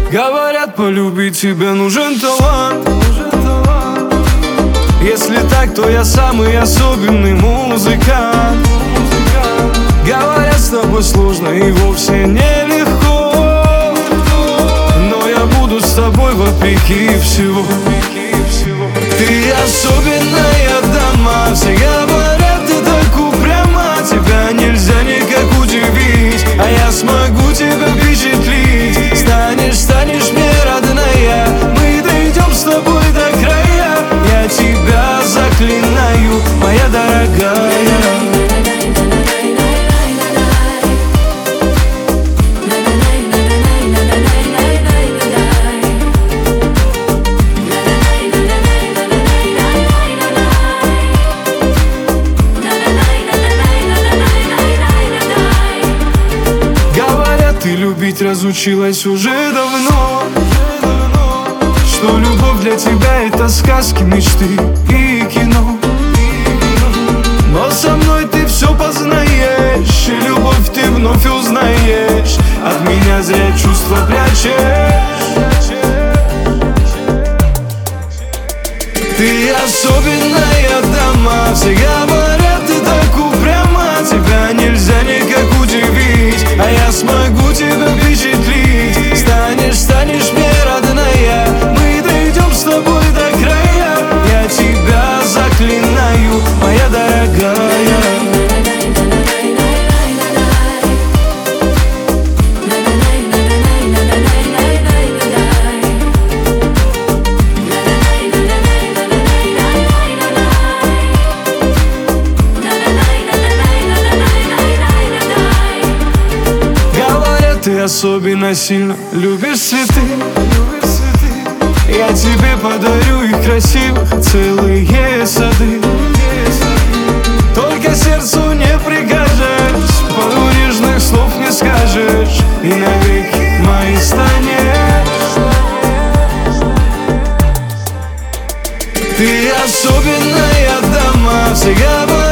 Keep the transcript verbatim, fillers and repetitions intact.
Говорят, полюбить тебя нужен талант. Если так, то я самый особенный музыкант. Говорят, с тобой сложно и вовсе нелегко, но я буду с тобой вопреки всего. Ты особенная дама, все говорят, ты так упряма. Тебя нельзя никак удивить, а я смогу тебя впечатлить. Станешь, станешь мне родная, мы дойдем с тобой до края. Я тебя заклинаю, моя дорогая. Ты любить разучилась уже давно, что любовь для тебя это сказки, мечты и кино. Но со мной ты все познаешь, и любовь ты вновь узнаешь. От меня зря чувства прячешь. Ты особенная дама, все говорят, ты так упряма. Тебя нельзя никак удивить, а я смогу тебя впечатлить. Станешь, станешь мне родная, мы дойдем с тобой до края. Я тебя заклинаю, моя дорогая. Ты особенно сильно любишь цветы. Я тебе подарю их красивых целые сады. Только сердцу не прикажешь, пору нежных слов не скажешь, и навеки моей станешь. Ты особенная дама, все говорят,